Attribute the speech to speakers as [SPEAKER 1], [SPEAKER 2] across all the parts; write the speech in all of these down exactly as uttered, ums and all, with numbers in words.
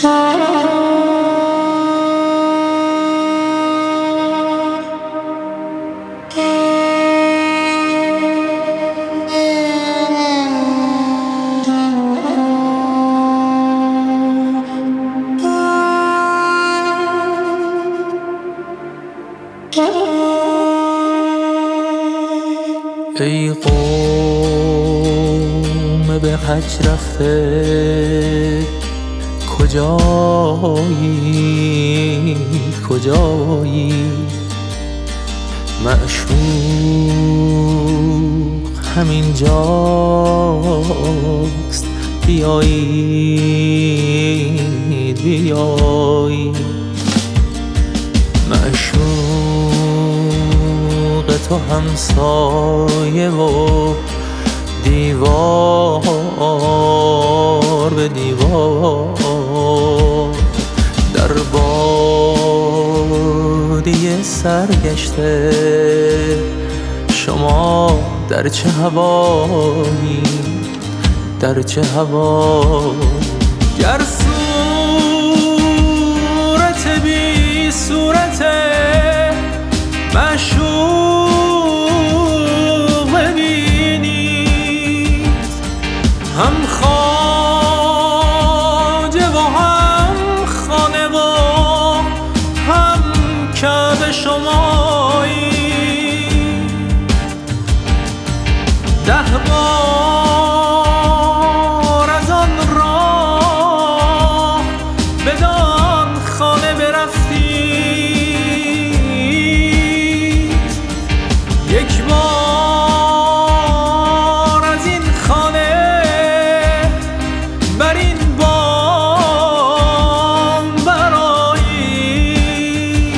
[SPEAKER 1] ای قوم به حج رفته کجایی کجایی، معشوق همین جاست، بیایید بیایید. معشوق تو همسایه و دیوار به دیوار، در بادیه سرگشته شما در چه هوایی در چه هوایی. گر صورت بی صورت معشوق ببینید، هم خواجه و هم خانه و هم کعبه شمایی، ده بار از آن راه بدان خانه برفتید، یک بار از این خانه بر این بام برآیید.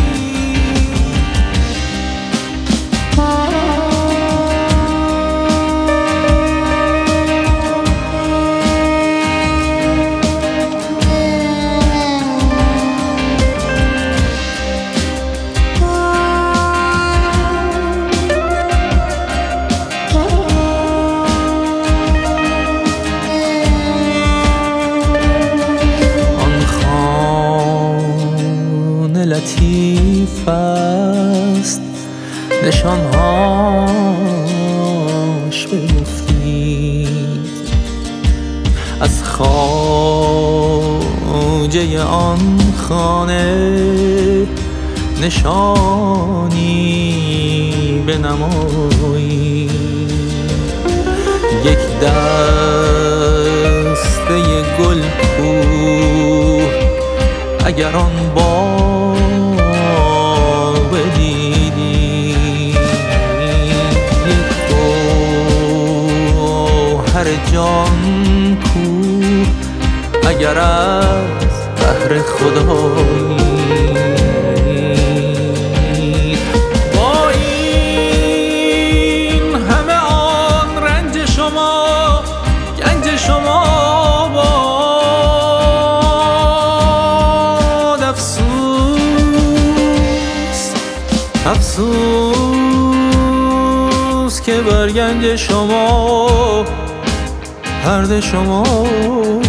[SPEAKER 1] لطیف است نشانهاش بگفتید، از خواجه آن خانه نشانی بنمایید. یک دسته گل کوه اگر آن باغ بدیدی، یک گوهر جان کو اگر از بحر خدایی. با این همه آن رنج شما گنج شما افسوس که بر گنج شما پرده شما